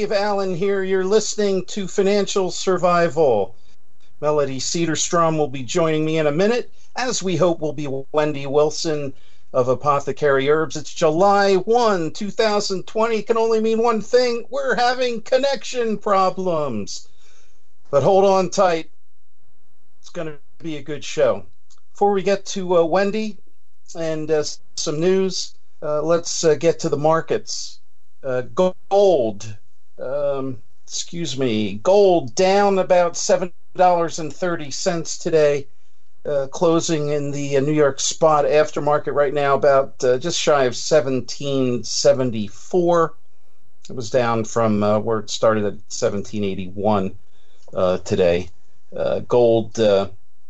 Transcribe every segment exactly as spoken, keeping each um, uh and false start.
Dave Allen here. You're listening to Financial Survival. Melody Cedarstrom will be joining me in a minute, as we hope will be Wendy Wilson of Apothecary Herbs. It's July first, two thousand twenty. It can only mean one thing. We're having connection problems. But hold on tight. It's going to be a good show. Before we get to uh, Wendy and uh, some news, uh, let's uh, get to the markets. Uh, gold, um, excuse me, gold down about seven dollars and thirty cents today, uh, closing in the uh, New York spot aftermarket right now about uh, just shy of seventeen seventy-four. It was down from uh, where it started at seventeen eighty-one uh, today. Uh, gold uh,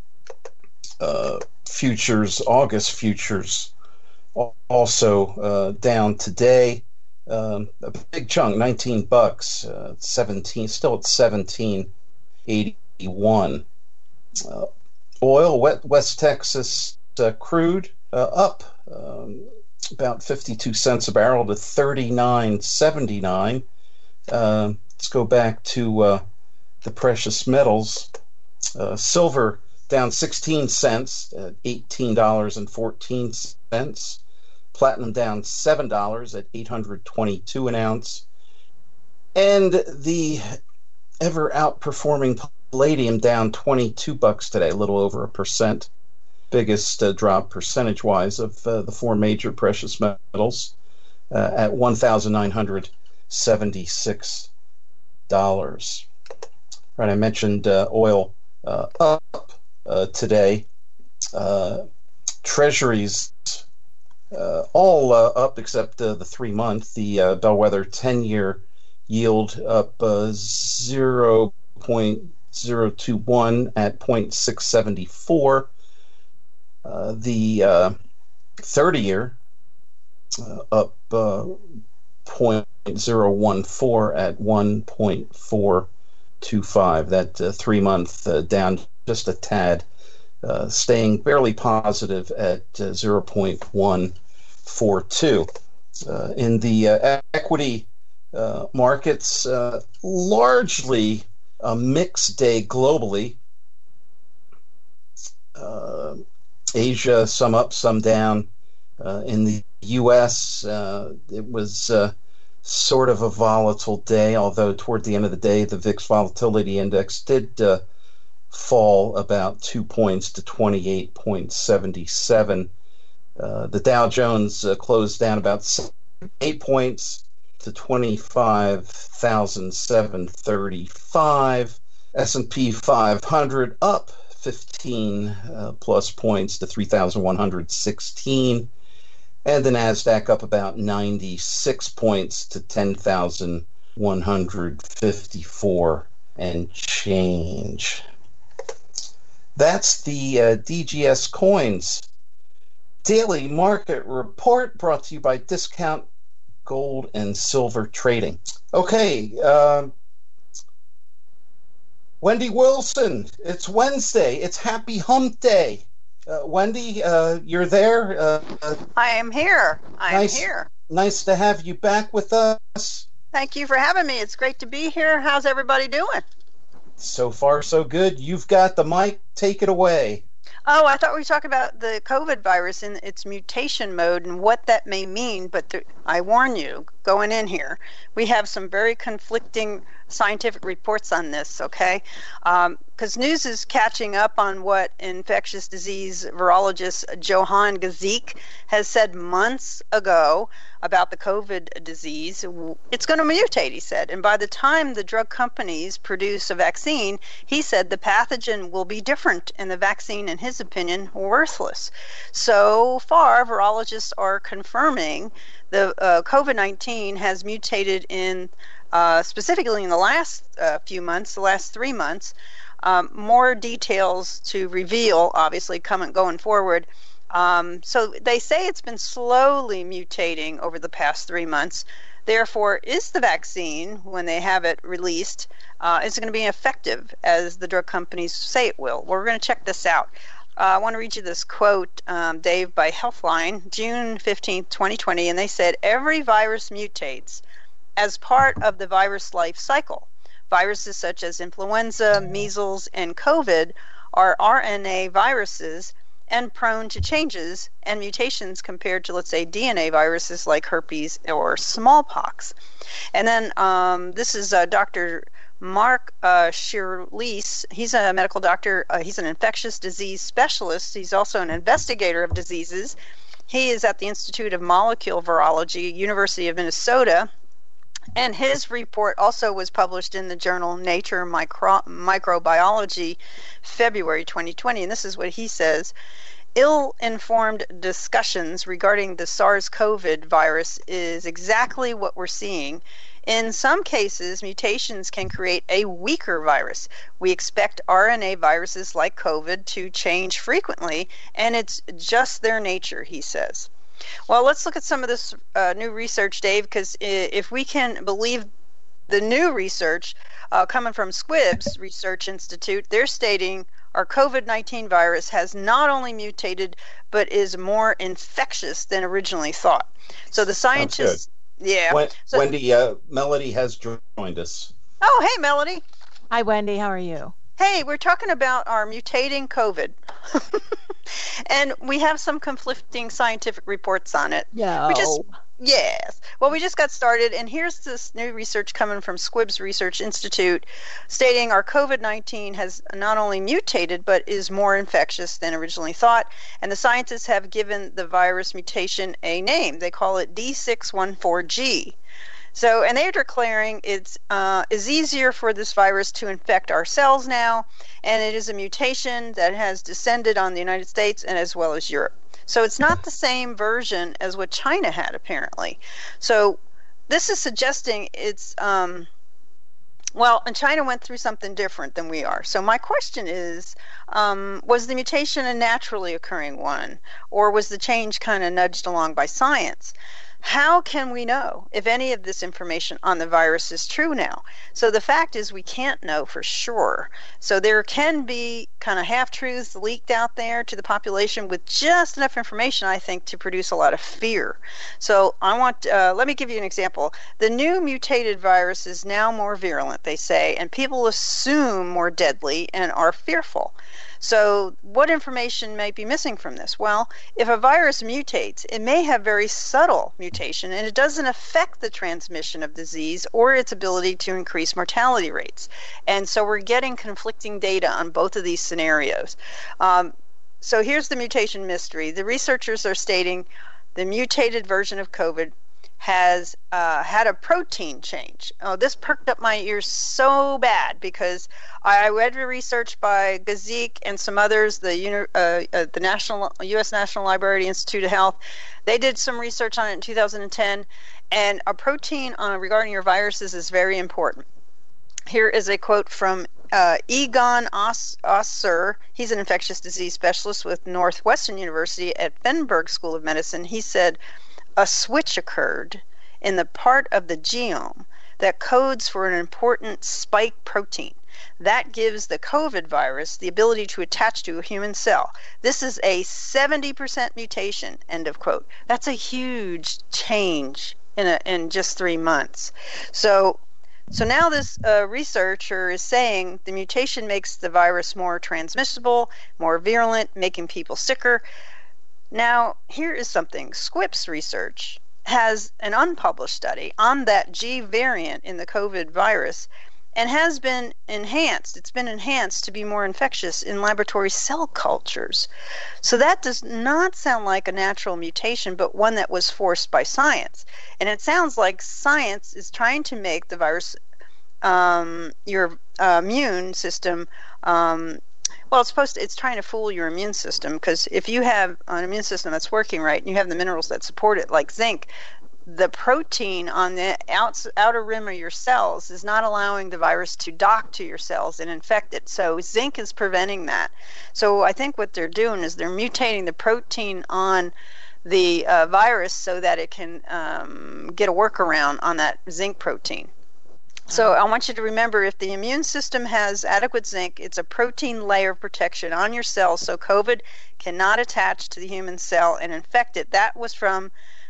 uh, futures, August futures, also uh, down today. Um, a big chunk, nineteen bucks, uh, seventeen, still at seventeen eighty-one. Uh, oil, wet West Texas uh, crude, uh, up um, about fifty-two cents a barrel to thirty-nine seventy-nine. Uh, let's go back to uh, the precious metals. Uh, silver down sixteen cents at eighteen dollars and fourteen cents. Platinum down seven dollars at eight hundred twenty-two an ounce. And the ever outperforming palladium down twenty-two bucks today, a little over a percent. Biggest uh, drop percentage-wise of uh, the four major precious metals uh, at one thousand nine hundred seventy-six dollars. Right, I mentioned uh, oil uh, up uh, today. Uh, treasuries Uh, all uh, up except uh, the three-month. The uh, bellwether ten-year yield up uh, zero point zero two one at zero point six seven four. Uh, the uh, thirty-year uh, up uh, zero point zero one four at one point four two five. That uh, three-month uh, down just a tad. Uh, staying barely positive at uh, zero point one four two. Uh, in the uh, equity uh, markets, uh, largely a mixed day globally. Uh, Asia, some up, some down. Uh, in the U S, uh, it was uh, sort of a volatile day, although toward the end of the day, the V I X Volatility Index did uh, fall about two points to twenty-eight point seven seven. Uh, the Dow Jones uh, closed down about eight points to twenty-five thousand seven hundred thirty-five. S and P five hundred up fifteen uh, plus points to three thousand one hundred sixteen. And the NASDAQ up about ninety-six points to ten thousand one hundred fifty-four and change. That's the uh, D G S Coins Daily Market Report, brought to you by Discount Gold and Silver Trading. Okay, uh, Wendy Wilson, it's Wednesday. It's Happy Hump Day. Uh, Wendy, uh, you're there? Uh, I am here. I nice, am here. Nice to have you back with us. Thank you for having me. It's great to be here. How's everybody doing? So far, so good. You've got the mic. Take it away. Oh, I thought we were talking about the COVID virus in its mutation mode and what that may mean, but th- I warn you, going in here, we have some very conflicting scientific reports on this, okay? Because um, news is catching up on what infectious disease virologist Johan Gazik has said months ago about the COVID disease. It's going to mutate, he said, and by the time the drug companies produce a vaccine, he said the pathogen will be different and the vaccine, in his opinion, worthless. So far, virologists are confirming the uh, COVID nineteen has mutated in, uh, specifically in the last uh, few months, the last three months. Um, more details to reveal, obviously, coming going forward. Um, so they say it's been slowly mutating over the past three months. Therefore, is the vaccine, when they have it released, uh, is it going to be effective as the drug companies say it will? Well, we're going to check this out. Uh, I want to read you this quote, um, Dave, by Healthline, June fifteenth, twenty twenty, and they said, every virus mutates. as part of the virus life cycle. Viruses such as influenza, measles, and COVID are R N A viruses and prone to changes and mutations compared to, let's say, D N A viruses like herpes or smallpox. And then um, this is uh, Doctor Mark uh, Shirlise. He's a medical doctor. Uh, he's an infectious disease specialist. He's also an investigator of diseases. He is at the Institute of Molecular Virology, University of Minnesota. And his report also was published in the journal Nature Micro- Microbiology, February twenty twenty. And this is what he says. Ill-informed discussions regarding the SARS-CoV virus is exactly what we're seeing. In some cases, mutations can create a weaker virus. We expect R N A viruses like COVID to change frequently, and it's just their nature, he says. Well, let's look at some of this uh, new research, Dave, because if we can believe the new research uh, coming from Squibbs Research Institute, they're stating our COVID nineteen virus has not only mutated, but is more infectious than originally thought. So the scientists... Yeah. Wen- so, Wendy, uh, Melody has joined us. Oh, hey, Melody. Hi, Wendy. How are you? Hey, we're talking about our mutating COVID. And we have some conflicting scientific reports on it. Yeah. We just, yes. Well, we just got started, and here's this new research coming from Squibbs Research Institute stating our COVID nineteen has not only mutated, but is more infectious than originally thought. And the scientists have given the virus mutation a name. They call it D six one four G. So, and they're declaring it uh, is easier for this virus to infect our cells now, and it is a mutation that has descended on the United States and as well as Europe. So it's not the same version as what China had, apparently. So this is suggesting it's, um, well, and China went through something different than we are. So my question is, um, was the mutation a naturally occurring one, or was the change kind of nudged along by science? How can we know if any of this information on the virus is true now? So the fact is we can't know for sure. So there can be kind of half-truths leaked out there to the population with just enough information, I think, to produce a lot of fear. So I want, uh, let me give you an example. The new mutated virus is now more virulent, they say, and people assume more deadly and are fearful. So what information might be missing from this? Well, if a virus mutates, it may have very subtle mutation, and it doesn't affect the transmission of disease or its ability to increase mortality rates. And so we're getting conflicting data on both of these scenarios. Um, so here's the mutation mystery. The researchers are stating the mutated version of COVID has uh, had a protein change. Oh, this perked up my ears so bad because I read the research by Gazik and some others, the uh, uh, the National U S National Library Institute of Health. They did some research on it in two thousand ten, and a protein on regarding your viruses is very important. Here is a quote from uh, Egon Osser. He's an infectious disease specialist with Northwestern University at Feinberg School of Medicine. He said, a switch occurred in the part of the genome that codes for an important spike protein. That gives the COVID virus the ability to attach to a human cell. This is a seventy percent mutation, end of quote. That's a huge change in, a, in just three months. So, so now this uh, researcher is saying the mutation makes the virus more transmissible, more virulent, making people sicker. Now, here is something. Squibbs Research has an unpublished study on that G variant in the COVID virus and has been enhanced. It's been enhanced to be more infectious in laboratory cell cultures. So that does not sound like a natural mutation, but one that was forced by science. And it sounds like science is trying to make the virus, um, your uh, immune system, um, well, it's supposed to, it's trying to fool your immune system, because if you have an immune system that's working right and you have the minerals that support it, like zinc, the protein on the outs, outer rim of your cells is not allowing the virus to dock to your cells and infect it. So zinc is preventing that. So I think what they're doing is they're mutating the protein on the uh, virus so that it can um, get a workaround on that zinc protein. So I want you to remember, if the immune system has adequate zinc, it's a protein layer of protection on your cells so COVID cannot attach to the human cell and infect it. That was from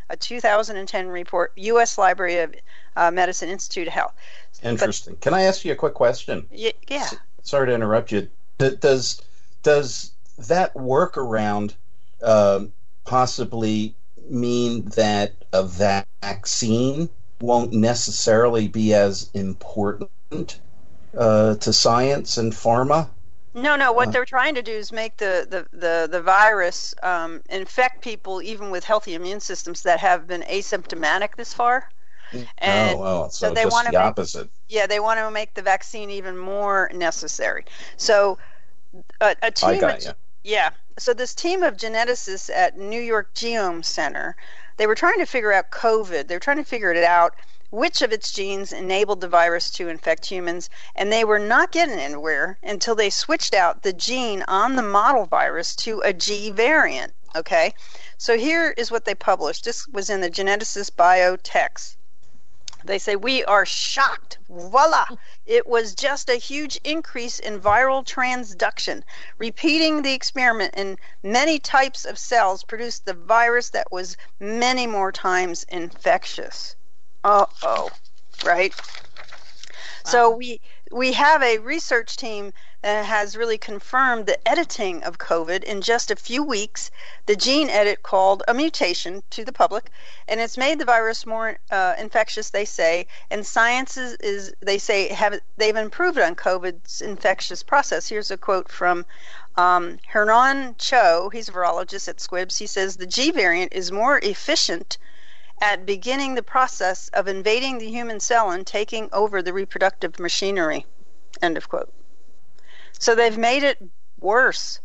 a two thousand ten report, U S Library of uh, Medicine, Institute of Health. Interesting. But, can I ask you a quick question? Y- yeah. S- sorry to interrupt you. Does does that workaround uh, possibly mean that a vaccine won't necessarily be as important uh, to science and pharma? No, no. What uh, they're trying to do is make the the the, the virus um, infect people even with healthy immune systems that have been asymptomatic this far. And oh, well, so, so they just want to the make, opposite. Yeah, they want to make the vaccine even more necessary. So a, a team. I got you. Yeah. So this team of geneticists at New York Genome Center, they were trying to figure out COVID. They were trying to figure it out. Which of its genes enabled the virus to infect humans, and they were not getting anywhere until they switched out the gene on the model virus to a G variant. Okay, so here is what they published. This was in the Geneticist Biotext. They say, we are shocked. Voila! It was just a huge increase in viral transduction. Repeating the experiment in many types of cells produced the virus that was many more times infectious. Uh-oh, right? Wow. So we we have a research team that has really confirmed the editing of COVID in just a few weeks, the gene edit called a mutation to the public, and it's made the virus more uh, infectious, they say, and science is, is, they say, have they've improved on COVID's infectious process. Here's a quote from um, Hernan Cho, he's a virologist at Squibs. He says, the G variant is more efficient at beginning the process of invading the human cell and taking over the reproductive machinery. End of quote. So they've made it worse.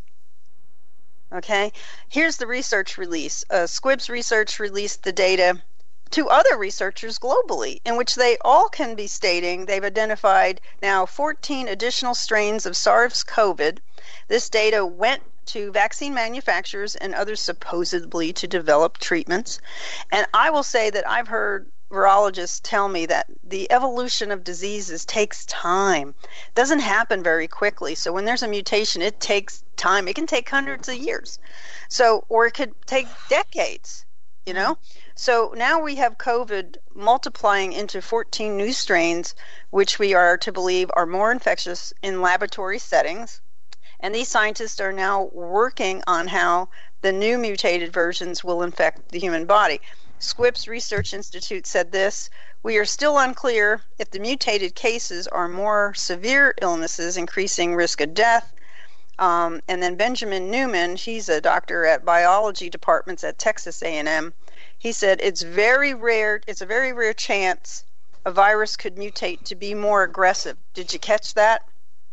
Okay? Here's the research release. Uh, Squibs Research released the data to other researchers globally, in which they all can be stating they've identified now fourteen additional strains of SARS-CoV. This data went to vaccine manufacturers and others supposedly to develop treatments. And I will say that I've heard virologists tell me that the evolution of diseases takes time. It doesn't happen very quickly. So when there's a mutation, it takes time. It can take hundreds of years. So, or it could take decades, you know? So now we have COVID multiplying into fourteen new strains, which we are to believe are more infectious in laboratory settings. And these scientists are now working on how the new mutated versions will infect the human body. Squibs Research Institute said this, we are still unclear if the mutated cases are more severe illnesses, increasing risk of death. Um, and then Benjamin Newman, he's a doctor at biology departments at Texas A and M. He said it's very rare, it's a very rare chance a virus could mutate to be more aggressive. Did you catch that?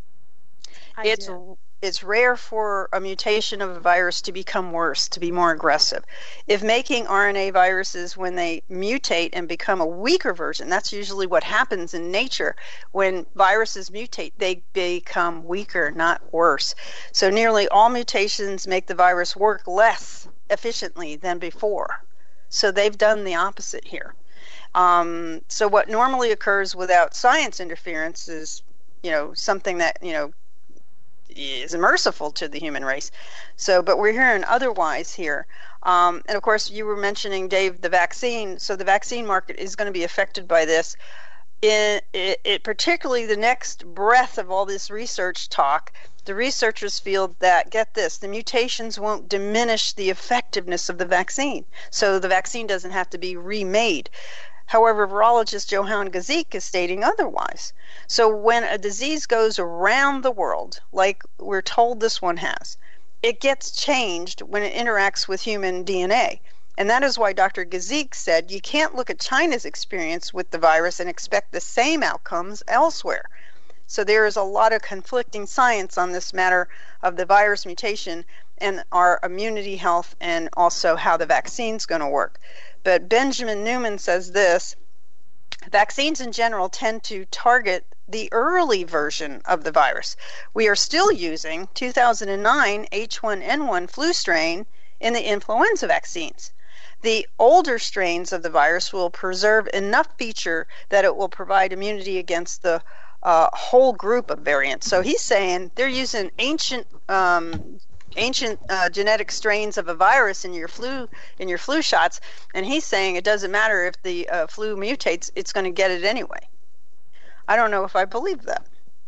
I it's did. It's rare for a mutation of a virus to become worse, to be more aggressive. If making R N A viruses, when they mutate and become a weaker version, that's usually what happens in nature. When viruses mutate, they become weaker, not worse. So nearly all mutations make the virus work less efficiently than before. So they've done the opposite here. Um, so what normally occurs without science interference is, you know, something that, you know, is merciful to the human race. So, but we're hearing otherwise here. Um, and of course, you were mentioning, Dave, the vaccine. So the vaccine market is going to be affected by this. It, it, it particularly the next breath of all this research talk, the researchers feel that, get this, the mutations won't diminish the effectiveness of the vaccine. So the vaccine doesn't have to be remade. However, virologist Johan Gazik is stating otherwise. So when a disease goes around the world, like we're told this one has, it gets changed when it interacts with human D N A. And that is why Doctor Gazik said you can't look at China's experience with the virus and expect the same outcomes elsewhere. So there is a lot of conflicting science on this matter of the virus mutation and our immunity health and also how the vaccine's going to work. But Benjamin Newman says this, vaccines in general tend to target the early version of the virus. We are still using two thousand nine H one N one flu strain in the influenza vaccines. The older strains of the virus will preserve enough feature that it will provide immunity against the uh, whole group of variants. So he's saying they're using ancient um, ancient uh, genetic strains of a virus in your flu in your flu shots, and he's saying it doesn't matter if the uh, flu mutates, it's going to get it anyway. I don't know if I believe that.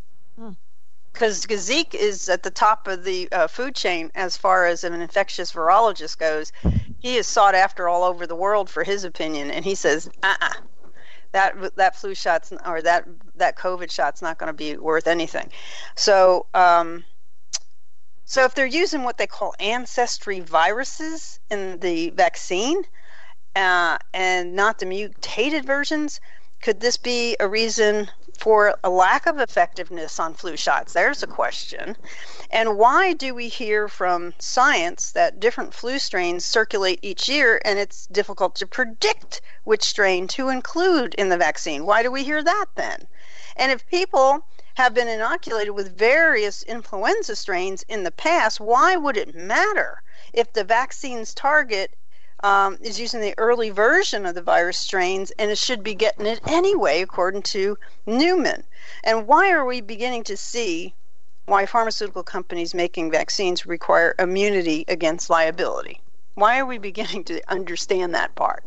Because hmm. Zeke is at the top of the uh, food chain as far as an infectious virologist goes. He is sought after all over the world for his opinion, and he says, uh-uh, that that flu shot's or that that COVID shot's not going to be worth anything. So, um, so if they're using what they call ancestry viruses in the vaccine, uh, and not the mutated versions, could this be a reason for a lack of effectiveness on flu shots? There's a question. And why do we hear from science that different flu strains circulate each year and it's difficult to predict which strain to include in the vaccine? Why do we hear that then? And if people have been inoculated with various influenza strains in the past, why would it matter if the vaccine's target Um, is using the early version of the virus strains, and it should be getting it anyway, according to Newman? And why are we beginning to see why pharmaceutical companies making vaccines require immunity against liability? Why are we beginning to understand that part?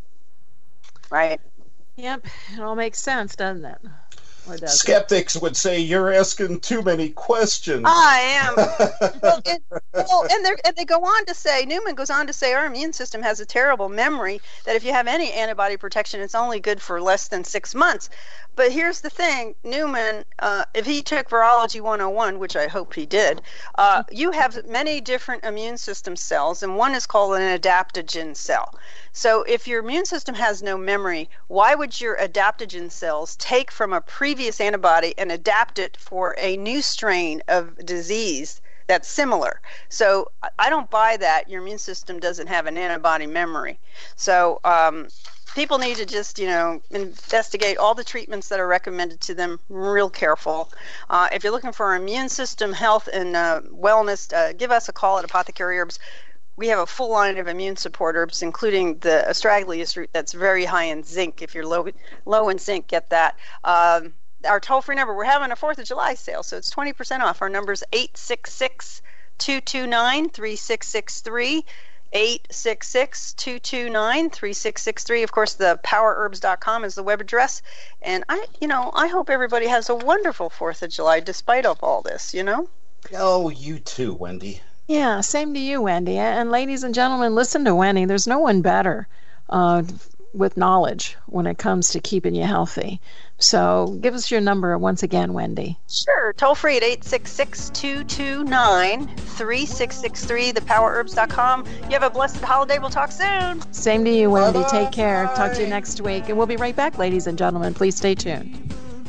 Right? Yep, it all makes sense, doesn't it? Or does Skeptics it? would say you're asking too many questions. I am. well, and, well, and, and they go on to say, Newman goes on to say, our immune system has a terrible memory that if you have any antibody protection, it's only good for less than six months. But here's the thing, Newman, uh, if he took Virology one oh one, which I hope he did, uh, you have many different immune system cells, and one is called an adaptogen cell. So if your immune system has no memory, why would your adaptogen cells take from a previous antibody and adapt it for a new strain of disease that's similar? So I don't buy that. Your immune system doesn't have an antibody memory. So um, people need to just, you know, investigate all the treatments that are recommended to them real careful. Uh, if you're looking for immune system health and uh, wellness, uh, give us a call at Apothecary Herbs. We have a full line of immune support herbs, including the astragalus root that's very high in zinc. If you're low low in zinc, get that. Um, our toll-free number, we're having a fourth of July sale, so it's twenty percent off. Our number is eight six six, two two nine, three six six three, eight six six, two two nine, three six six three. Of course, the power herbs dot com is the web address. And I, you know, I hope everybody has a wonderful fourth of July despite of all this, you know? Oh, you too, Wendy. Yeah, same to you, Wendy. And ladies and gentlemen, listen to Wendy. There's no one better uh, with knowledge when it comes to keeping you healthy. So give us your number once again, Wendy. Sure. Toll free at eight six six, two two nine, three six six three, the power herbs dot com. You have a blessed holiday. We'll talk soon. Same to you, Wendy. Bye-bye. Take care. Talk to you next week. And we'll be right back, ladies and gentlemen. Please stay tuned.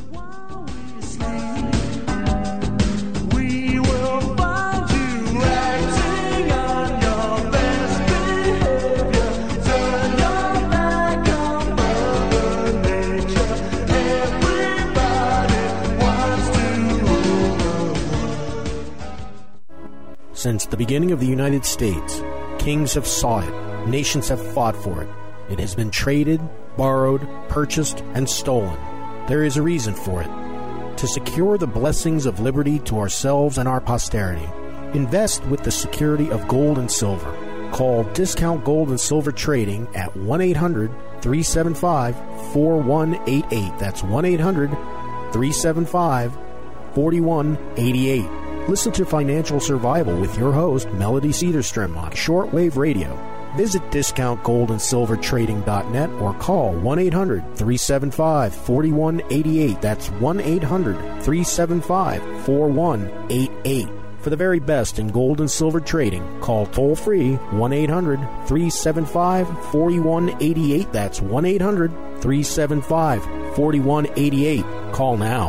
Since the beginning of the United States, kings have sought it, nations have fought for it. It has been traded, borrowed, purchased, and stolen. There is a reason for it. To secure the blessings of liberty to ourselves and our posterity, invest with the security of gold and silver. Call Discount Gold and Silver Trading at one eight hundred, three seven five, four one eight eight. That's one eight hundred, three seven five, four one eight eight. Listen to Financial Survival with your host, Melody Cedarstrom, on shortwave radio. Visit discount gold and silver trading dot net or call one eight hundred, three seven five, four one eight eight. That's one eight hundred, three seven five, four one eight eight. For the very best in gold and silver trading, call toll-free one eight hundred, three seven five, four one eight eight. That's one eight hundred, three seven five, four one eight eight. Call now.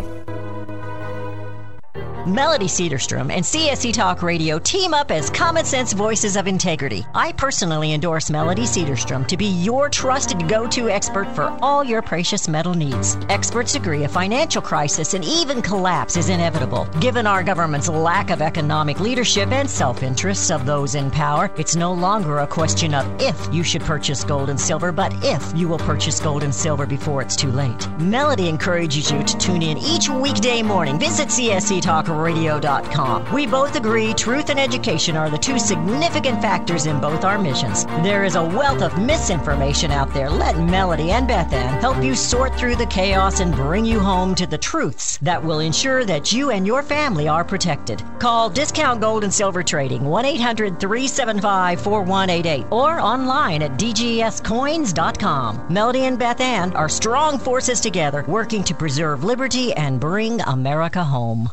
Melody Cedarstrom and C S C Talk Radio team up as common sense voices of integrity. I personally endorse Melody Cedarstrom to be your trusted go-to expert for all your precious metal needs. Experts agree a financial crisis and even collapse is inevitable. Given our government's lack of economic leadership and self-interests of those in power, it's no longer a question of if you should purchase gold and silver, but if you will purchase gold and silver before it's too late. Melody encourages you to tune in each weekday morning. Visit C S C Talk radio dot com. We both agree truth and education are the two significant factors in both our missions. There is a wealth of misinformation out there. Let Melody and Beth Ann help you sort through the chaos and bring you home to the truths that will ensure that you and your family are protected. Call Discount Gold and Silver Trading, one eight hundred, three seven five, four one eight eight, or online at d g s coins dot com. Melody and Beth Ann are strong forces together, working to preserve liberty and bring America home.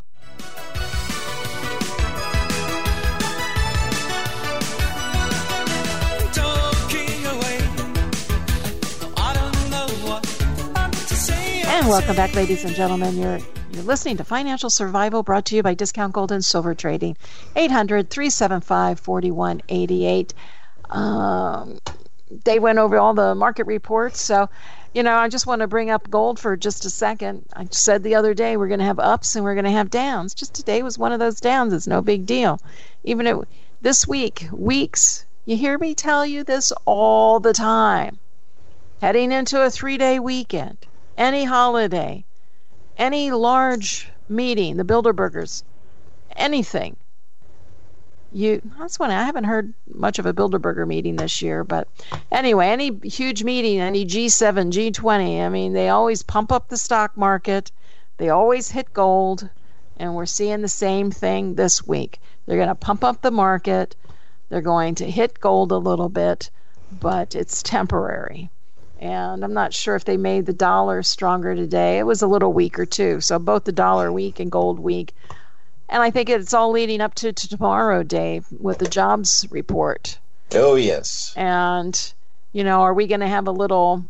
And welcome back, ladies and gentlemen. You're you're listening to Financial Survival, brought to you by Discount Gold and Silver Trading. eight hundred, three seven five, four one eight eight. Um, they went over all the market reports, so you know I just want to bring up gold for just a second. I said the other day we're going to have ups and we're going to have downs. Just today was one of those downs. It's no big deal. Even it, this week, weeks. You hear me tell you this all the time. Heading into a three-day weekend. Any holiday, any large meeting, the Bilderbergers, anything. You that's when I haven't heard much of a Bilderberger meeting this year, but anyway, any huge meeting, any G seven, G twenty, I mean, they always pump up the stock market. They always hit gold, and we're seeing the same thing this week. They're going to pump up the market. They're going to hit gold a little bit, but it's temporary. And I'm not sure if they made the dollar stronger today. It was a little weaker too. So both the dollar week and gold week. And I think it's all leading up to, to tomorrow, Dave, with the jobs report. Oh, yes. And, you know, are we going to have a little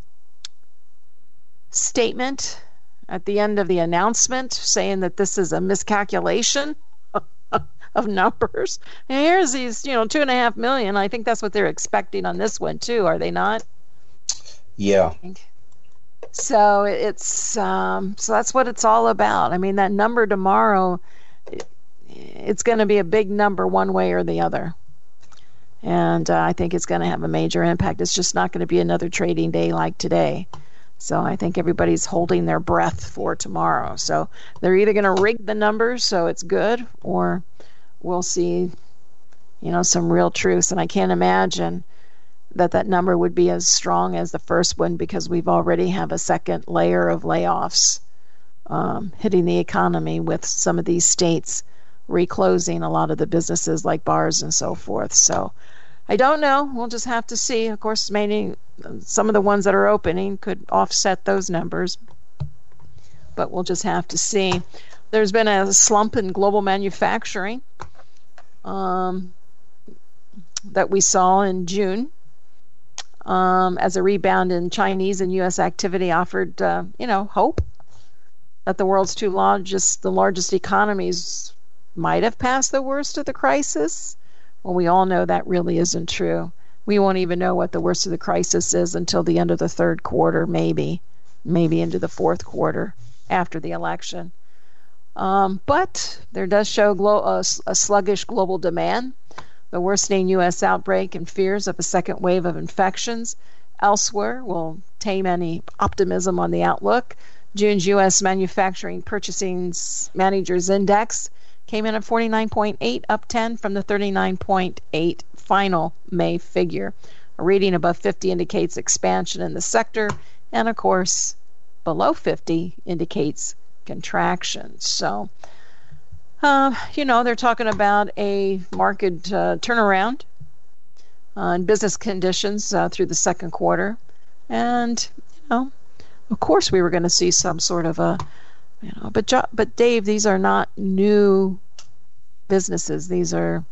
statement at the end of the announcement saying that this is a miscalculation of numbers? And here's these, you know, two and a half million. I think that's what they're expecting on this one too, are they not? Yeah. So it's um, so that's what it's all about. I mean, that number tomorrow, it, it's going to be a big number one way or the other, and uh, I think it's going to have a major impact. It's just not going to be another trading day like today. So I think everybody's holding their breath for tomorrow. So they're either going to rig the numbers so it's good, or we'll see, you know, some real truths. And I can't imagine that that number would be as strong as the first one, because we've already have a second layer of layoffs um, hitting the economy, with some of these states reclosing a lot of the businesses like bars and so forth. So I don't know. We'll just have to see. Of course, maybe some of the ones that are opening could offset those numbers, but we'll just have to see. There's been a slump in global manufacturing um, that we saw in June. Um, as a rebound in Chinese and U S activity offered, uh, you know, hope that the world's two largest, the largest economies might have passed the worst of the crisis. Well, we all know that really isn't true. We won't even know what the worst of the crisis is until the end of the third quarter, maybe, maybe into the fourth quarter after the election. Um, but there does show glo- a, a sluggish global demand, the worsening U S outbreak, and fears of a second wave of infections elsewhere will tame any optimism on the outlook. June's U S Manufacturing Purchasing Managers Index came in at forty-nine point eight, up ten from the thirty-nine point eight final May figure. A reading above fifty indicates expansion in the sector, and of course, below fifty indicates contraction. So, Uh, you know, they're talking about a market uh, turnaround uh, in business conditions uh, through the second quarter. And, you know, of course we were going to see some sort of a, you know, but, jo- but Dave, these are not new businesses. These are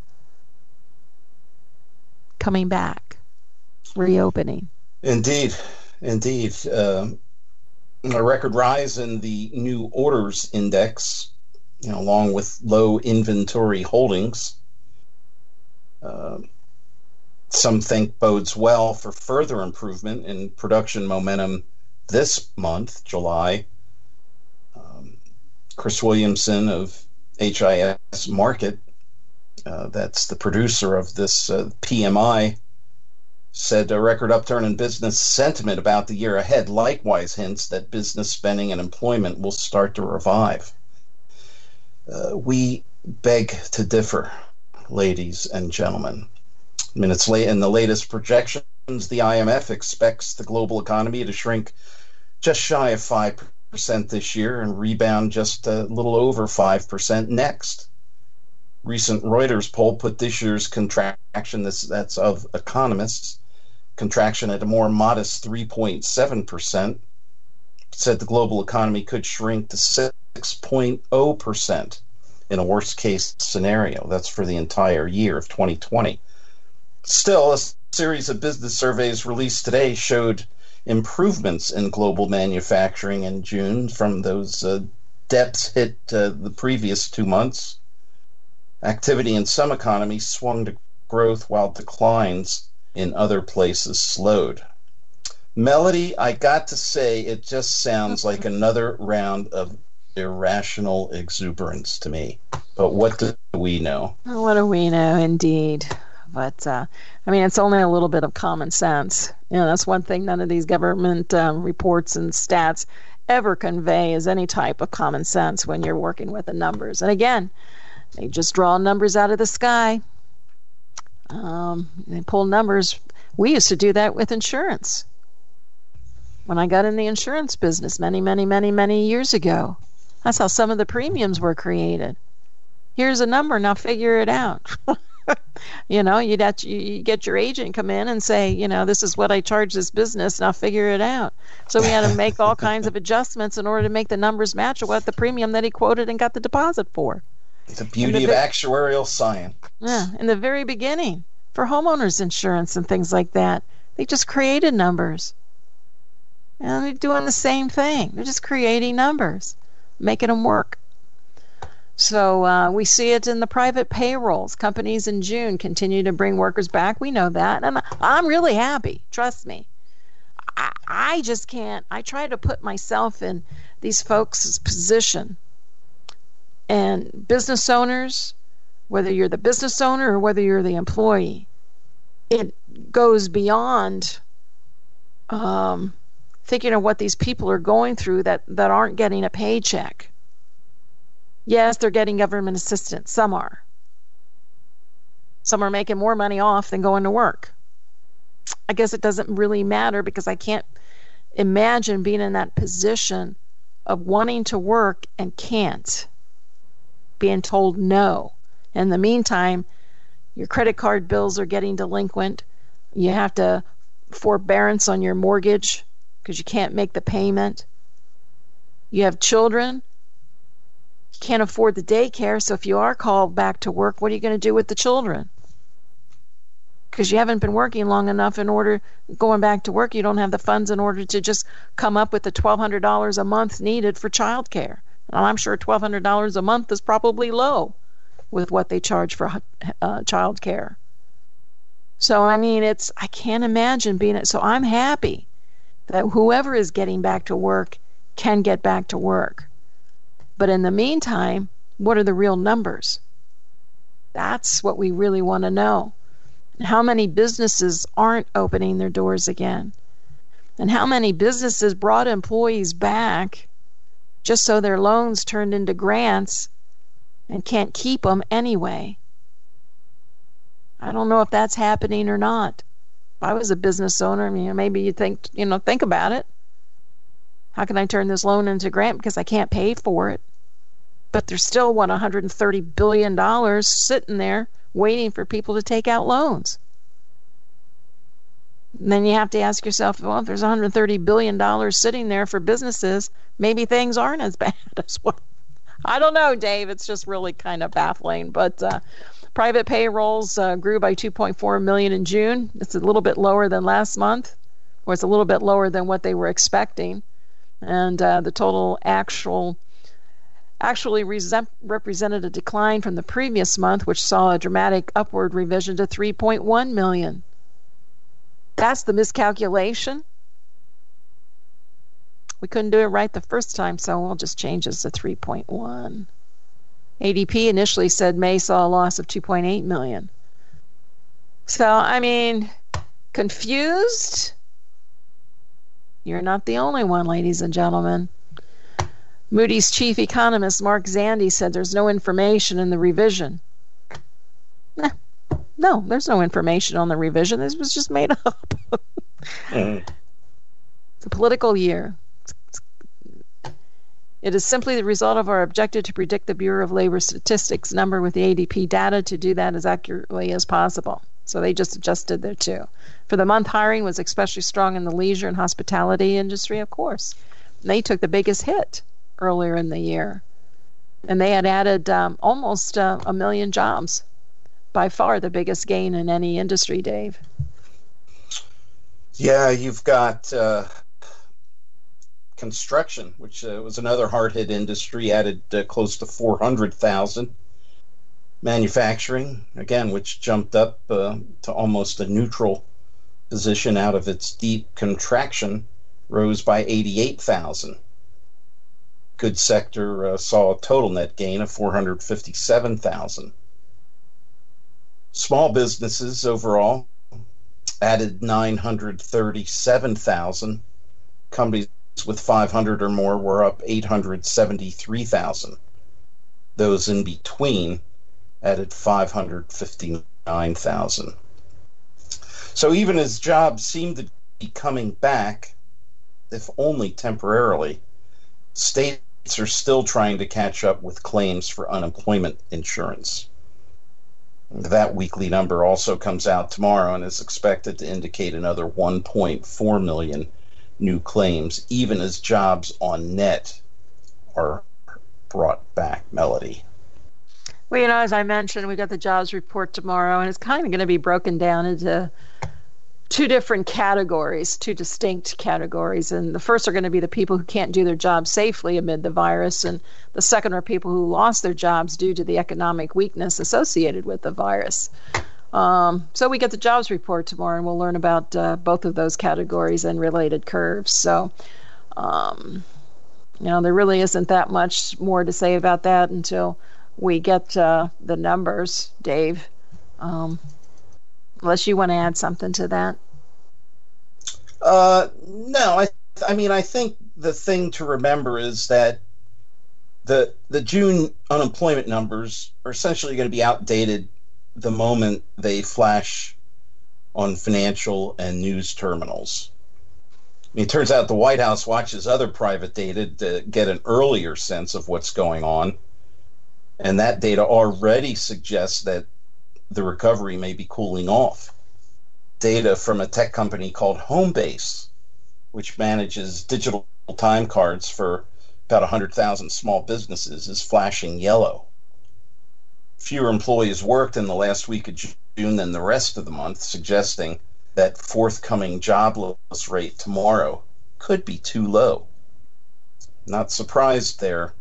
coming back, reopening. Indeed. Indeed. Um, a record rise in the new orders index, you know, along with low inventory holdings. Uh, some think bodes well for further improvement in production momentum this month, July. Um, Chris Williamson of H I S Market, uh, that's the producer of this uh, P M I, said a record upturn in business sentiment about the year ahead likewise hints that business spending and employment will start to revive. Uh, we beg to differ, ladies and gentlemen. I mean, it's late in the latest projections. The I M F expects the global economy to shrink just shy of five percent this year and rebound just a little over five percent next. Recent Reuters poll put this year's contraction, this, that's of economists, contraction at a more modest three point seven percent. Said the global economy could shrink to six point zero percent in a worst-case scenario. That's for the entire year of twenty twenty. Still, a series of business surveys released today showed improvements in global manufacturing in June from those uh, depths hit uh, the previous two months. Activity in some economies swung to growth while declines in other places slowed. Melody, I got to say, it just sounds like another round of irrational exuberance to me. But what do we know? What do we know, indeed? But, uh, I mean, it's only a little bit of common sense. You know, that's one thing none of these government um, reports and stats ever convey is any type of common sense when you're working with the numbers. And again, they just draw numbers out of the sky. Um, they pull numbers. We used to do that with insurance. When I got in the insurance business many, many, many, many years ago, that's how some of the premiums were created. Here's a number, now figure it out. You know, you'd have to, you get your agent come in and say, you know, this is what I charge this business, now figure it out. So we had to make all kinds of adjustments in order to make the numbers match what the premium that he quoted and got the deposit for. The beauty the, of actuarial science. Yeah, in the very beginning, for homeowners insurance and things like that, they just created numbers. And they're doing the same thing. They're just creating numbers, making them work. So uh, we see it in the private payrolls. Companies in June continue to bring workers back. We know that. And I'm really happy. Trust me. I, I just can't. I try to put myself in these folks' position. And business owners, whether you're the business owner or whether you're the employee, it goes beyond um, thinking of what these people are going through that, that aren't getting a paycheck. Yes, they're getting government assistance. Some are. Some are making more money off than going to work. I guess it doesn't really matter because I can't imagine being in that position of wanting to work and can't. Being told no. In the meantime, your credit card bills are getting delinquent. You have to forbearance on your mortgage because you can't make the payment. You have children. Can't afford the daycare, so if you are called back to work, what are you going to do with the children? Because you haven't been working long enough in order, going back to work, you don't have the funds in order to just come up with the twelve hundred dollars a month needed for childcare. And I'm sure twelve hundred dollars a month is probably low with what they charge for uh, childcare. So, I mean, it's, I can't imagine being it. So I'm happy that whoever is getting back to work can get back to work. But in the meantime, what are the real numbers? That's what we really want to know. How many businesses aren't opening their doors again? And how many businesses brought employees back just so their loans turned into grants and can't keep them anyway? I don't know if that's happening or not. If I was a business owner, I mean, maybe you think, you know, think about it. How can I turn this loan into a grant because I can't pay for it? But there's still, what, one hundred thirty billion dollars sitting there waiting for people to take out loans. And then you have to ask yourself, well, if there's one hundred thirty billion dollars sitting there for businesses, maybe things aren't as bad as what. I don't know, Dave. It's just really kind of baffling. But uh, private payrolls uh, grew by two point four million in June. It's a little bit lower than last month, or it's a little bit lower than what they were expecting. And uh, the total actual actually resent, represented a decline from the previous month, which saw a dramatic upward revision to three point one million. That's the miscalculation. We couldn't do it right the first time, so we'll just change this to three point one. A D P initially said May saw a loss of two point eight million. So, I mean, confused? You're not the only one, ladies and gentlemen. Moody's chief economist Mark Zandi said there's no information in the revision. Nah, no, there's no information on the revision. This was just made up. mm. It's a political year. It is simply the result of our objective to predict the Bureau of Labor Statistics number with the A D P data to do that as accurately as possible. So they just adjusted there too. For the month, hiring was especially strong in the leisure and hospitality industry, of course. And they took the biggest hit earlier in the year. And they had added um, almost uh, a million jobs. By far the biggest gain in any industry, Dave. Yeah, you've got uh, construction, which uh, was another hard-hit industry, added uh, close to four hundred thousand. Manufacturing, again, which jumped up uh, to almost a neutral position out of its deep contraction, rose by eighty-eight thousand. Goods sector uh, saw a total net gain of four hundred fifty-seven thousand. Small businesses overall added nine hundred thirty-seven thousand. Companies with five hundred or more were up eight hundred seventy-three thousand. Those in between added five hundred fifty-nine thousand. So even as jobs seem to be coming back, if only temporarily, states are still trying to catch up with claims for unemployment insurance. That weekly number also comes out tomorrow and is expected to indicate another one point four million new claims, even as jobs on net are brought back. Melody. Well, you know, as I mentioned, we got the jobs report tomorrow, and it's kind of going to be broken down into two different categories, two distinct categories. And the first are going to be the people who can't do their job safely amid the virus, and the second are people who lost their jobs due to the economic weakness associated with the virus. Um, so we get the jobs report tomorrow, and we'll learn about uh, both of those categories and related curves. So, um, you know, there really isn't that much more to say about that until we get uh, the numbers, Dave. Um, unless you want to add something to that. Uh, no, I, I mean, I think the thing to remember is that the the June unemployment numbers are essentially going to be outdated the moment they flash on financial and news terminals. I mean, it turns out the White House watches other private data to get an earlier sense of what's going on, and that data already suggests that the recovery may be cooling off. Data from a tech company called Homebase, which manages digital time cards for about one hundred thousand small businesses, is flashing yellow. Fewer employees worked in the last week of June than the rest of the month, suggesting that forthcoming jobless rate tomorrow could be too low. Not surprised there.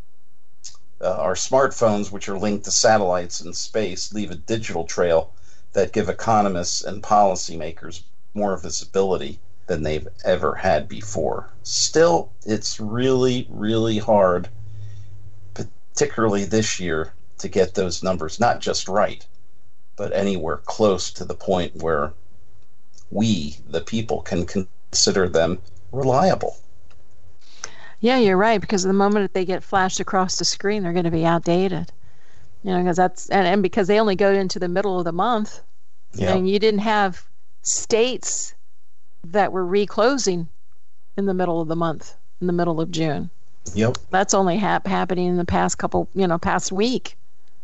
Uh, our smartphones, which are linked to satellites in space, leave a digital trail that give economists and policymakers more visibility than they've ever had before. Still, it's really, really hard, particularly this year, to get those numbers not just right, but anywhere close to the point where we, the people, can consider them reliable. Yeah, you're right, because the moment they get flashed across the screen, they're going to be outdated. You know, because that's and, and because they only go into the middle of the month, yeah. And you didn't have states that were reclosing in the middle of the month, in the middle of June. Yep, that's only hap- happening in the past couple, you know, past week.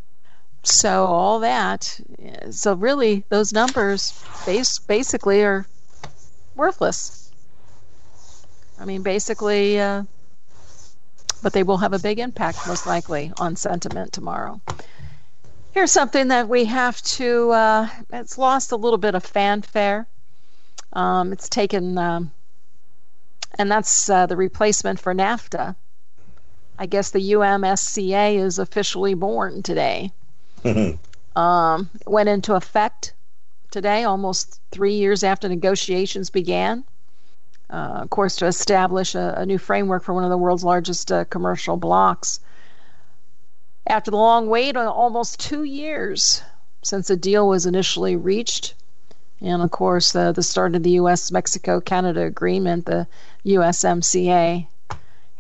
So all that, so really, those numbers base basically are worthless. I mean, basically. Uh, But they will have a big impact, most likely, on sentiment tomorrow. Here's something that we have to, uh, it's lost a little bit of fanfare. Um, it's taken, um, and that's uh, the replacement for NAFTA. I guess the U M S C A is officially born today. Mm-hmm. Um, it went into effect today, almost three years after negotiations began. Uh, of course, to establish a, a new framework for one of the world's largest uh, commercial blocs. After the long wait, uh, almost two years since the deal was initially reached, and of course, uh, the start of the U S Mexico Canada agreement, the U S M C A,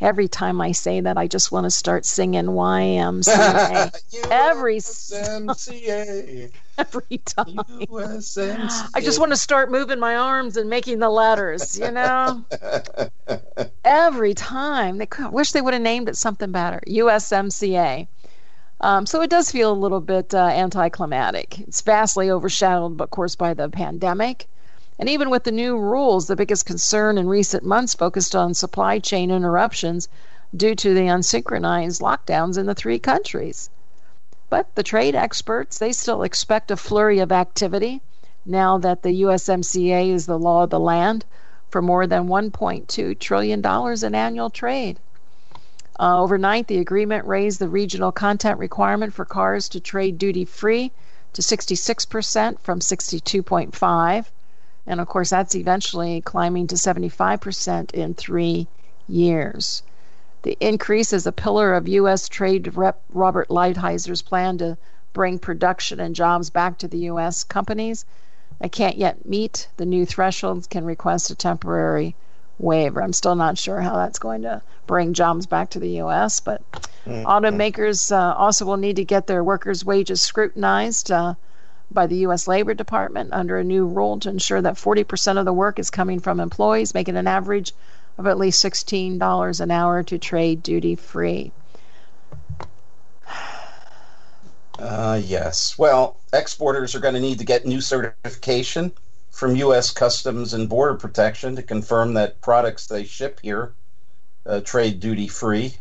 Every time I say that, I just want to start singing Y M C A. every, U S M C A. every time. U S M C A. I just want to start moving my arms and making the letters, you know? Every time. They I wish they would have named it something better. U S M C A. Um, so it does feel a little bit uh, anticlimactic. It's vastly overshadowed, of course, by the pandemic. And even with the new rules, the biggest concern in recent months focused on supply chain interruptions due to the unsynchronized lockdowns in the three countries. But the trade experts, they still expect a flurry of activity now that the U S M C A is the law of the land for more than one point two trillion dollars in annual trade. Uh, overnight, the agreement raised the regional content requirement for cars to trade duty-free to sixty-six percent from sixty-two point five percent. And of course, that's eventually climbing to seventy-five percent in three years. The increase is a pillar of U S Trade Rep Robert Lighthizer plan to bring production and jobs back to the U S Companies that can't yet meet the new thresholds can request a temporary waiver. I'm still not sure how that's going to bring jobs back to the U S, but mm-hmm. automakers uh, also will need to get their workers' wages scrutinized uh, by the U S Labor Department under a new rule to ensure that forty percent of the work is coming from employees making an average of at least sixteen dollars an hour to trade duty-free. Uh, yes. Well, exporters are going to need to get new certification from U S Customs and Border Protection to confirm that products they ship here uh, trade duty-free.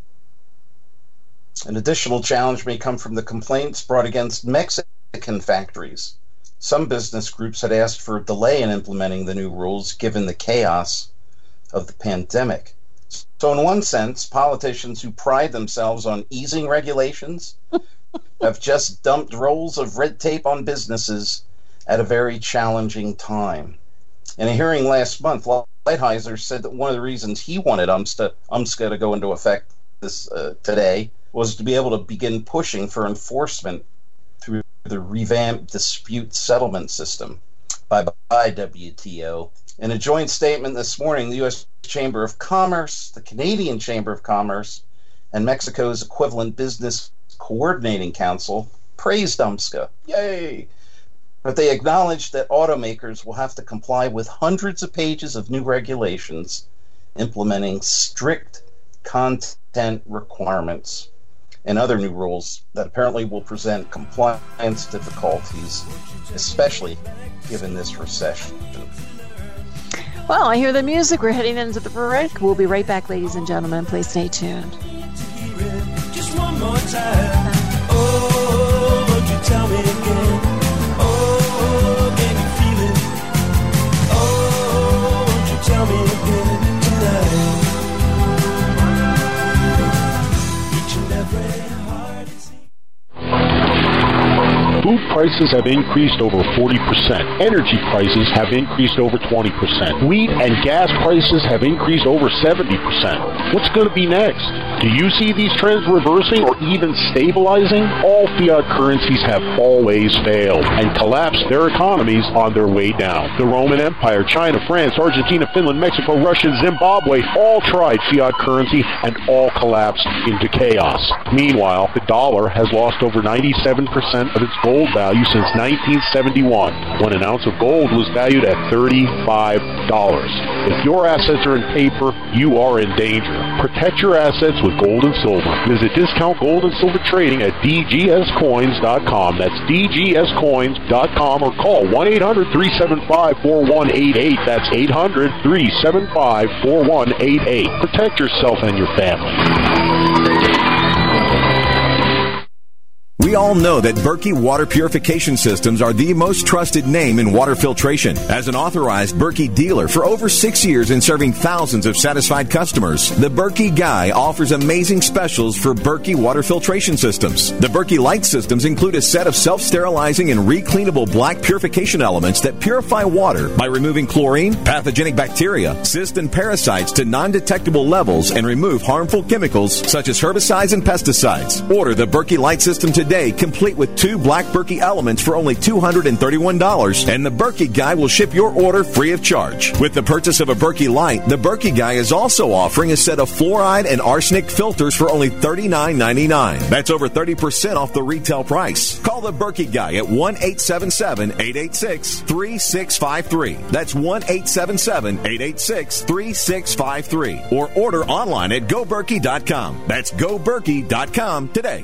An additional challenge may come from the complaints brought against Mexican factories. Some business groups had asked for a delay in implementing the new rules given the chaos of the pandemic. So in one sense, politicians who pride themselves on easing regulations have just dumped rolls of red tape on businesses at a very challenging time. In a hearing last month, Lighthizer said that one of the reasons he wanted UMSTA, UMSCA to go into effect this uh, today was to be able to begin pushing for enforcement through the revamped dispute settlement system. Bye-bye, W T O. In a joint statement this morning, the U S Chamber of Commerce, the Canadian Chamber of Commerce, and Mexico's equivalent Business Coordinating Council praised UMSCA. Yay! But they acknowledged that automakers will have to comply with hundreds of pages of new regulations implementing strict content requirements and other new rules that apparently will present compliance difficulties, especially given this recession. Well, I hear the music. We're heading into the break. We'll be right back, ladies and gentlemen. Please stay tuned. Just one more time. Oh, won't you tell me again? Oh, can you feel it? Oh, won't you tell me again tonight? Each and every heart is... Food prices have increased over forty percent. Energy prices have increased over twenty percent. Wheat and gas prices have increased over seventy percent. What's going to be next? Do you see these trends reversing or even stabilizing? All fiat currencies have always failed and collapsed their economies on their way down. The Roman Empire, China, France, Argentina, Finland, Mexico, Russia, Zimbabwe all tried fiat currency and all collapsed into chaos. Meanwhile, the dollar has lost over ninety-seven percent of its gold value since nineteen seventy-one, when an ounce of gold was valued at thirty-five dollars. If your assets are in paper, you are in danger. Protect your assets with gold and silver. Visit Discount Gold and Silver Trading at D G S coins dot com. That's D G S coins dot com, or call one eight hundred, three seven five, four one eight eight. That's eight hundred, three seven five, four one eight eight. Protect yourself and your family. We all know that Berkey Water Purification Systems are the most trusted name in water filtration. As an authorized Berkey dealer for over six years and serving thousands of satisfied customers, the Berkey Guy offers amazing specials for Berkey Water Filtration Systems. The Berkey Light Systems include a set of self-sterilizing and recleanable black purification elements that purify water by removing chlorine, pathogenic bacteria, cysts, and parasites to non-detectable levels and remove harmful chemicals such as herbicides and pesticides. Order the Berkey Light System today today, complete with two Black Berkey elements for only two hundred thirty-one dollars, and the Berkey Guy will ship your order free of charge. With the purchase of a Berkey Light, the Berkey Guy is also offering a set of fluoride and arsenic filters for only thirty-nine ninety-nine. That's over thirty percent off the retail price. Call the Berkey Guy at one eight seven seven, eight eight six, three six five three. That's one eight seven seven, eight eight six, three six five three. Or order online at go berkey dot com. That's go berkey dot com today.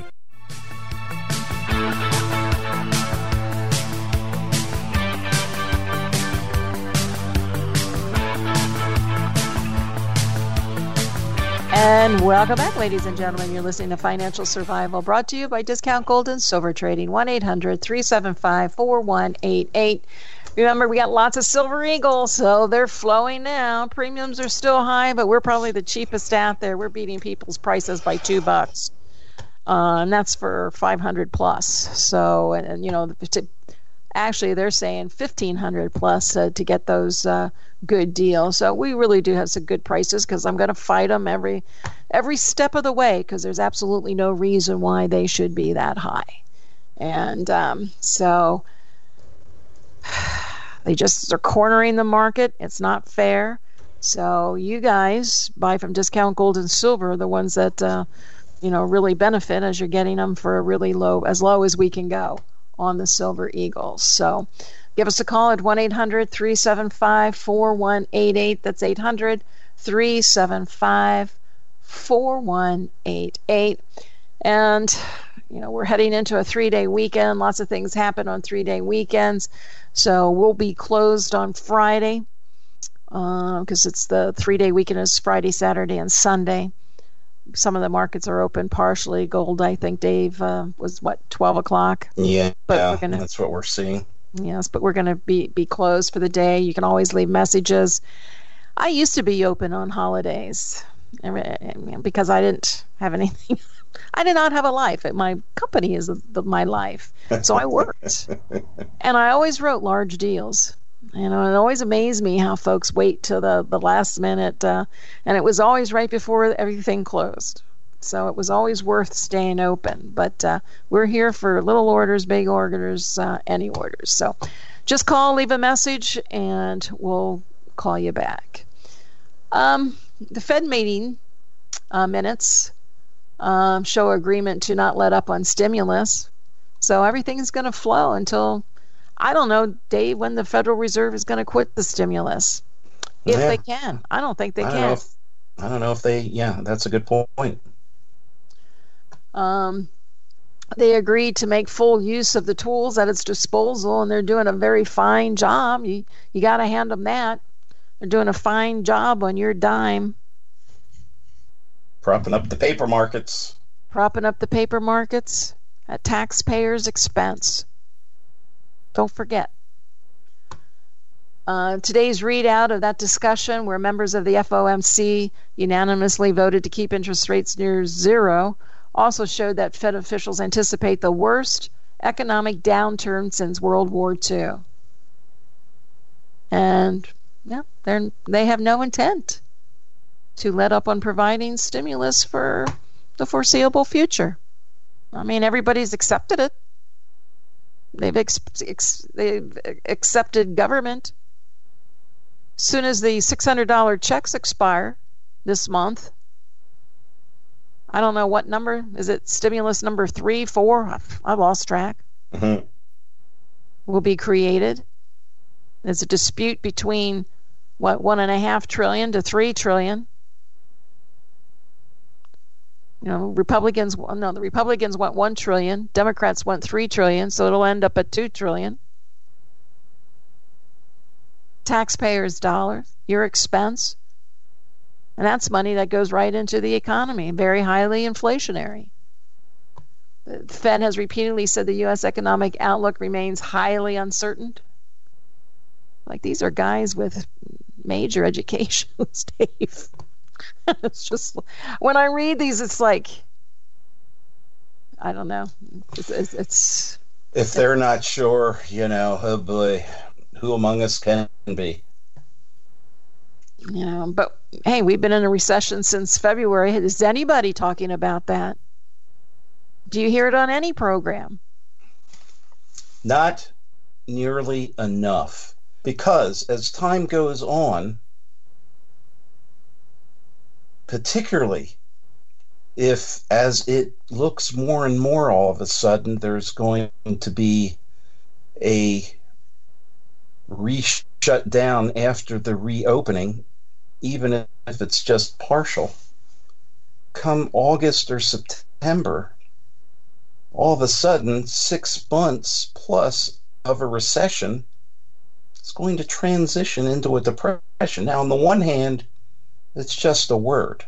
And welcome back, ladies and gentlemen. You're listening to Financial Survival, brought to you by Discount Gold and Silver Trading, one eight hundred, three seven five, four one eight eight. Remember, we got lots of Silver Eagles, so they're flowing now. Premiums are still high, but we're probably the cheapest out there. We're beating people's prices by two bucks. Uh, and that's for five hundred plus. So, and, and you know, to, actually they're saying fifteen hundred plus uh, to get those uh, good deals. So we really do have some good prices, because I'm going to fight them every every step of the way, because there's absolutely no reason why they should be that high. And um, so they just are cornering the market. It's not fair. So you guys buy from Discount Gold and Silver, the ones that uh, you know really benefit, as you're getting them for a really low, as low as we can go on the Silver Eagles. So give us a call at one eight hundred, three seven five, four one eight eight. That's eight hundred, three seven five, four one eight eight. And you know, we're heading into a three-day weekend. Lots of things happen on three-day weekends. So we'll be closed on Friday, because uh, it's the three-day weekend is Friday, Saturday, and Sunday. Some of the markets are open partially. Gold, I think, Dave, uh, was, what, twelve o'clock? Yeah, but yeah we're gonna, that's what we're seeing. Yes, but we're going to be, be closed for the day. You can always leave messages. I used to be open on holidays because I didn't have anything. I did not have a life. My company is the, my life. So I worked. And I always wrote large deals. You know, it always amazed me how folks wait till the, the last minute. Uh, and it was always right before everything closed. So it was always worth staying open. But uh, we're here for little orders, big orders, uh, any orders. So just call, leave a message, and we'll call you back. Um, the Fed meeting uh, minutes um, show agreement to not let up on stimulus. So everything's going to flow until, I don't know, Dave, when the Federal Reserve is going to quit the stimulus. If Yeah. they can. I don't think they I don't can. know if, I don't know if they, yeah, that's a good point. Um, they agreed to make full use of the tools at its disposal, and they're doing a very fine job. You you got to hand them that. They're doing a fine job on your dime. Propping up the paper markets. Propping up the paper markets at taxpayers' expense. Don't forget. Uh, today's readout of that discussion, where members of the F O M C unanimously voted to keep interest rates near zero, also showed that Fed officials anticipate the worst economic downturn since World War Two. And yeah, they're, they have no intent to let up on providing stimulus for the foreseeable future. I mean, everybody's accepted it. They've, ex- ex- they've accepted government. As soon as the six hundred dollars checks expire this month, I don't know what number. Is it stimulus number three, four? I've, I've lost track. Mm-hmm. Will be created. There's a dispute between, what, one and a half trillion to three trillion. You know, Republicans, no, the Republicans want one trillion. Democrats want three trillion, so it'll end up at two trillion. Taxpayers' dollars, your expense. And that's money that goes right into the economy, very highly inflationary. The Fed has repeatedly said the U S economic outlook remains highly uncertain. Like, these are guys with major educations, Dave. It's just, when I read these, it's like, I don't know. It's, it's, it's if they're not sure, you know, oh boy, who among us can be? You know, but hey, we've been in a recession since February. Is anybody talking about that? Do you hear it on any program? Not nearly enough, because as time goes on, particularly if, as it looks more and more all of a sudden, there's going to be a re-shut down after the reopening, even if it's just partial, come August or September, all of a sudden, six months plus of a recession is going to transition into a depression. Now, on the one hand, it's just a word.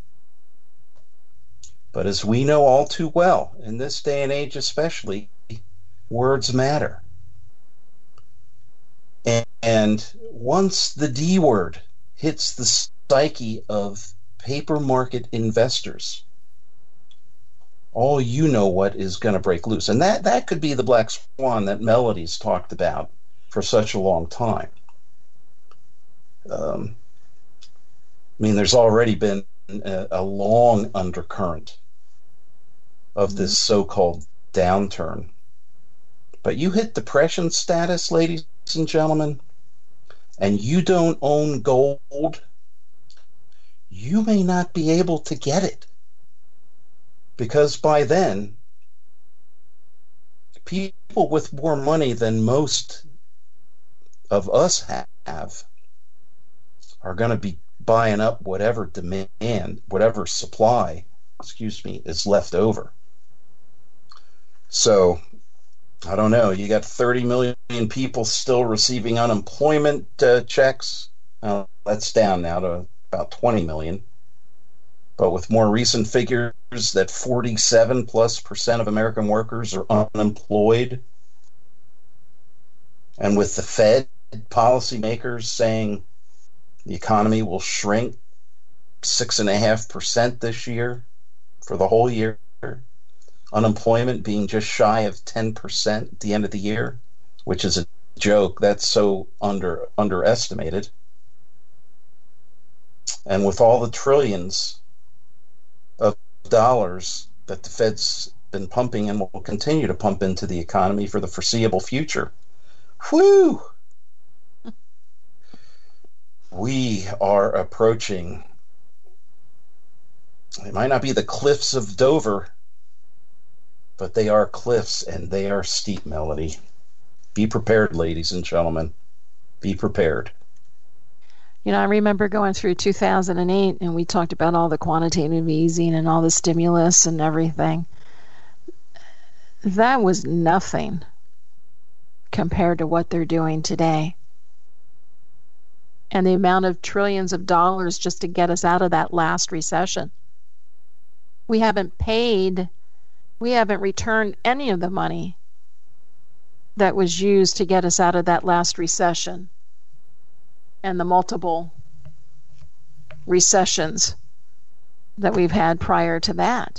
But as we know all too well, in this day and age especially, words matter. And, and once the D word hits the psyche of paper market investors, all you know what is going to break loose. And that, that could be the black swan that Melody's talked about for such a long time. Um, I mean, there's already been a, a long undercurrent of this so-called downturn. But you hit depression status, ladies and gentlemen, and you don't own gold, you may not be able to get it. Because by then, people with more money than most of us have are going to be buying up whatever demand, whatever supply, excuse me, is left over. So, I don't know, you got thirty million people still receiving unemployment uh, checks. Uh, that's down now to about twenty million. But with more recent figures that forty-seven plus percent of American workers are unemployed, and with the Fed policymakers saying the economy will shrink six and a half percent this year for the whole year, unemployment being just shy of ten percent at the end of the year, which is a joke. That's so under underestimated. And with all the trillions of dollars that the Fed's been pumping and will continue to pump into the economy for the foreseeable future, whew, we are approaching, it might not be the cliffs of Dover, but they are cliffs, and they are steep, Melody. Be prepared, ladies and gentlemen. Be prepared. You know, I remember going through two thousand eight, and we talked about all the quantitative easing and all the stimulus and everything. That was nothing compared to what they're doing today. And the amount of trillions of dollars just to get us out of that last recession. We haven't paid, we haven't returned any of the money that was used to get us out of that last recession and the multiple recessions that we've had prior to that.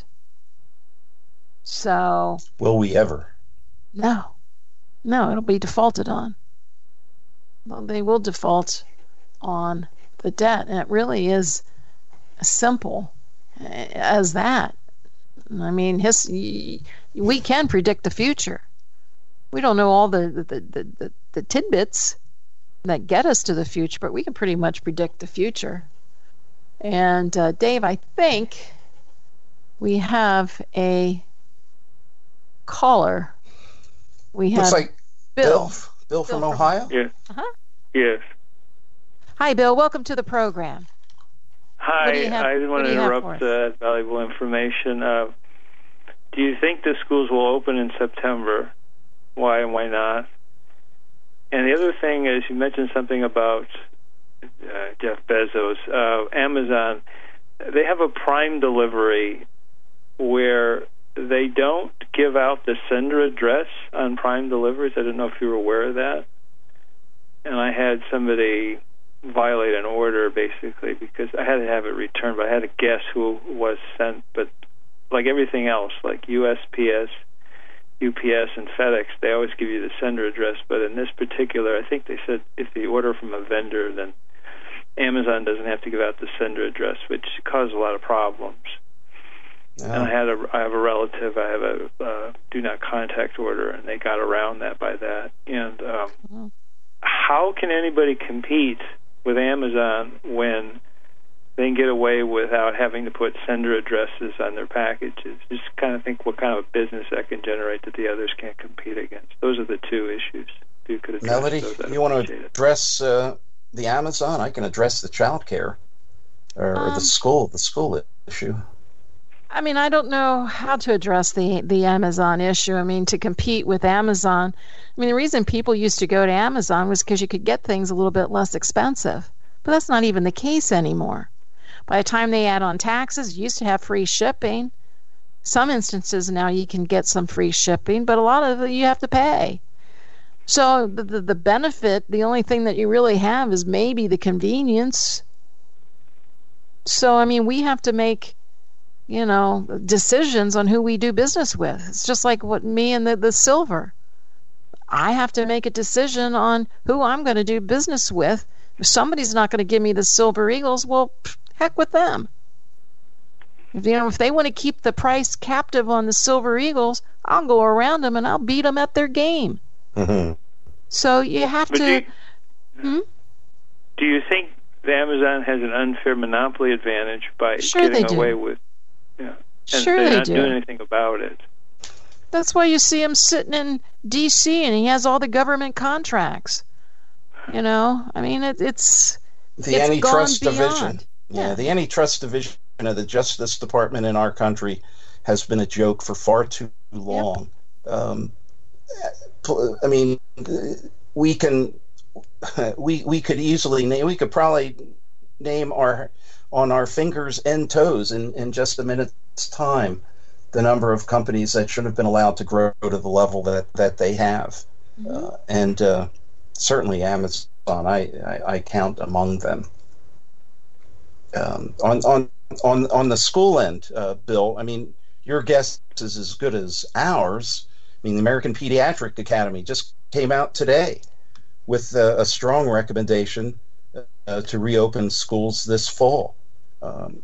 So, will we ever? No. No, it'll be defaulted on. Well, they will default on the debt, and it really is simple as that. I mean, his, we can predict the future. We don't know all the, the, the, the, the tidbits that get us to the future, but we can pretty much predict the future. And uh, Dave, I think we have a caller. We have Looks like Bill. Bill, Bill from Bill Ohio? Yes. Uh-huh. Yes. Hi, Bill. Welcome to the program. Hi. Have, I didn't want to interrupt uh, valuable information. Uh, do you think the schools will open in September? Why and why not? And the other thing is, you mentioned something about uh, Jeff Bezos. Uh, Amazon, they have a Prime delivery where they don't give out the sender address on Prime deliveries. I don't know if you were aware of that. And I had somebody violate an order, basically, because I had to have it returned, but I had to guess who was sent. But like everything else, like U S P S, U P S, and FedEx, they always give you the sender address. But in this particular, I think they said if they order from a vendor, then Amazon doesn't have to give out the sender address, which caused a lot of problems. Yeah. And I had a, I have a relative. I have a uh, do not contact order, and they got around that by that. And um, Mm. how can anybody compete with Amazon when they can get away without having to put sender addresses on their packages? Just kind of think what kind of business that can generate that the others can't compete against. Those are the two issues. If you could address Melody, those, I'd you want to appreciate it. address uh, the Amazon? I can address the child care or, or Um, the school, the school issue. I mean, I don't know how to address the, the Amazon issue. I mean, to compete with Amazon, I mean, the reason people used to go to Amazon was because you could get things a little bit less expensive. But that's not even the case anymore. By the time they add on taxes, you used to have free shipping. Some instances now you can get some free shipping, but a lot of it you have to pay. So the, the, the benefit, the only thing that you really have is maybe the convenience. So, I mean, we have to make, you know, decisions on who we do business with. It's just like what me and the, the silver. I have to make a decision on who I'm going to do business with. If somebody's not going to give me the Silver Eagles, well, heck with them. If, you know, if they want to keep the price captive on the Silver Eagles, I'll go around them and I'll beat them at their game. Mm-hmm. So you have But to. do you, Hmm? do you think that Amazon has an unfair monopoly advantage by Sure getting they do. away with, yeah, and Sure they're they not do. doing anything about it? That's why you see him sitting in D C and he has all the government contracts. You know, I mean, it, it's The it's antitrust gone beyond. division. Yeah, Yeah. the antitrust division of the Justice Department in our country has been a joke for far too long. Um, I mean, we can, we we could easily name, we could probably name our on our fingers and toes in, in just a minute's time the number of companies that should have been allowed to grow to the level that, that they have. Mm-hmm. Uh, and uh, certainly Amazon, I, I, I count among them. Um, on, on, on, on the school end, uh, Bill, I mean, your guess is as good as ours. I mean, the American Pediatric Academy just came out today with uh, a strong recommendation uh, to reopen schools this fall. Um,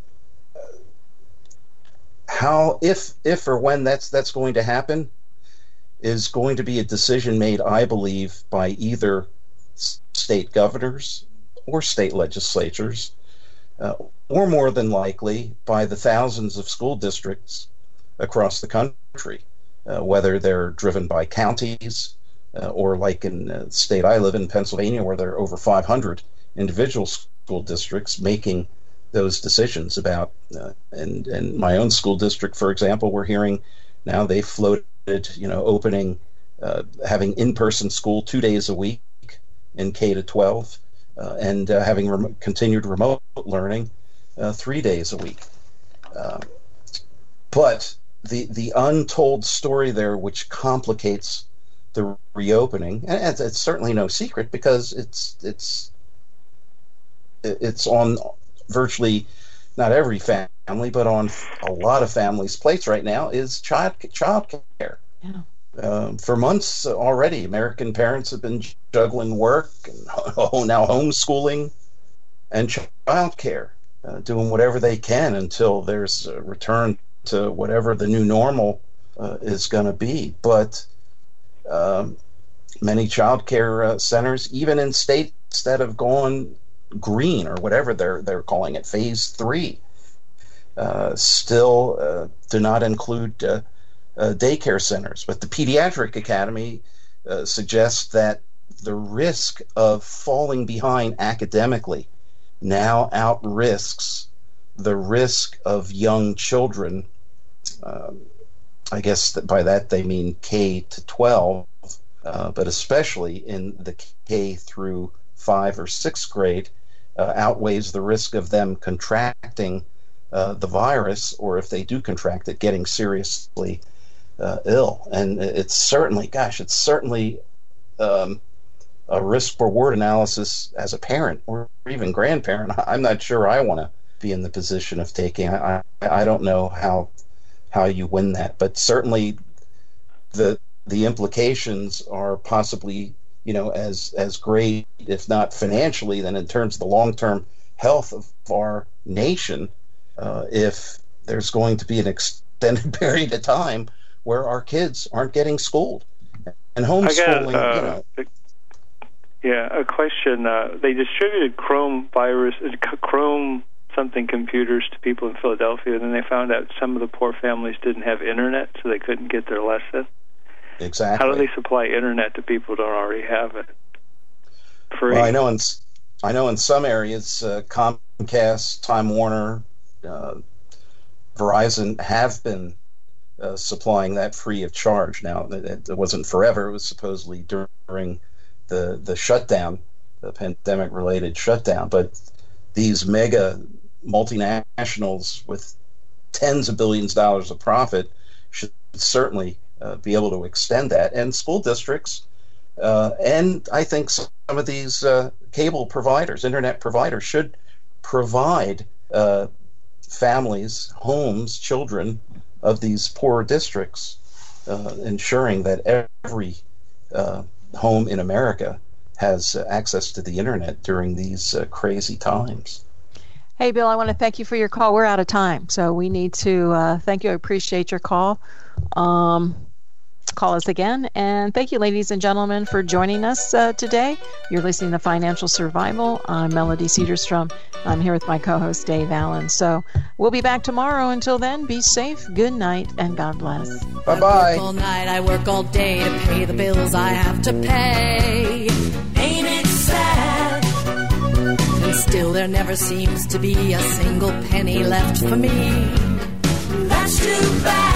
how, if, if or when that's that's going to happen, is going to be a decision made, I believe, by either state governors or state legislatures, uh, or more than likely by the thousands of school districts across the country, uh, whether they're driven by counties uh, or like in the state I live in, Pennsylvania, where there are over five hundred individual school districts making those decisions about, uh, and, and my own school district, for example, we're hearing now they floated, you know, opening, uh, having in-person school two days a week in K to twelve, uh, and uh, having rem- continued remote learning uh, three days a week. Uh, but the the untold story there, which complicates the reopening, and it's, it's certainly no secret because it's it's it's on virtually not every family, but on a lot of families' plates right now, is child child care. Yeah. Um, for months already, American parents have been juggling work and oh, now homeschooling and child care, uh, doing whatever they can until there's a return to whatever the new normal uh, is going to be. But um, many child care uh, centers, even in states that have gone green or whatever they're they're calling it, phase three, uh, still uh, do not include uh, uh, daycare centers. But the Pediatric Academy uh, suggests that the risk of falling behind academically now outrisks the risk of young children. Um, I guess that by that they mean K to twelve, uh, but especially in the K through five or sixth grade, uh, outweighs the risk of them contracting uh, the virus, or if they do contract it, getting seriously uh, ill. And it's certainly, gosh, it's certainly um, a risk-reward analysis as a parent or even grandparent. I'm not sure I want to be in the position of taking. I, I don't know how how you win that, but certainly the the implications are possibly, you know, as as great, if not financially, than in terms of the long-term health of our nation, uh, if there's going to be an extended period of time where our kids aren't getting schooled. And homeschooling, got, uh, you know. Yeah, a question. Uh, they distributed Chrome virus, Chrome something computers to people in Philadelphia, and then they found out some of the poor families didn't have internet, so they couldn't get their lesson. Exactly. How do they supply internet to people who don't already have it? Free. Well, I know in I know in some areas, uh, Comcast, Time Warner, uh, Verizon have been uh, supplying that free of charge. Now, it, it wasn't forever. It was supposedly during the the shutdown, the pandemic-related shutdown. But these mega multinationals with tens of billions of dollars of profit should certainly uh, be able to extend that. And school districts, uh, and I think some of these uh, cable providers, internet providers, should provide uh, families, homes, children of these poor districts, uh, ensuring that every uh, home in America has uh, access to the internet during these uh, crazy times. Hey, Bill, I want to thank you for your call. We're out of time, so we need to uh, thank you. I appreciate your call. Um, call us again. And thank you, ladies and gentlemen, for joining us uh, today. You're listening to Financial Survival. I'm Melody Cedarstrom. I'm here with my co-host, Dave Allen. So we'll be back tomorrow. Until then, be safe, good night, and God bless. Bye-bye. I work all night, I work all day to pay the bills I have to pay. Ain't it sad? And still there never seems to be a single penny left for me. That's too bad.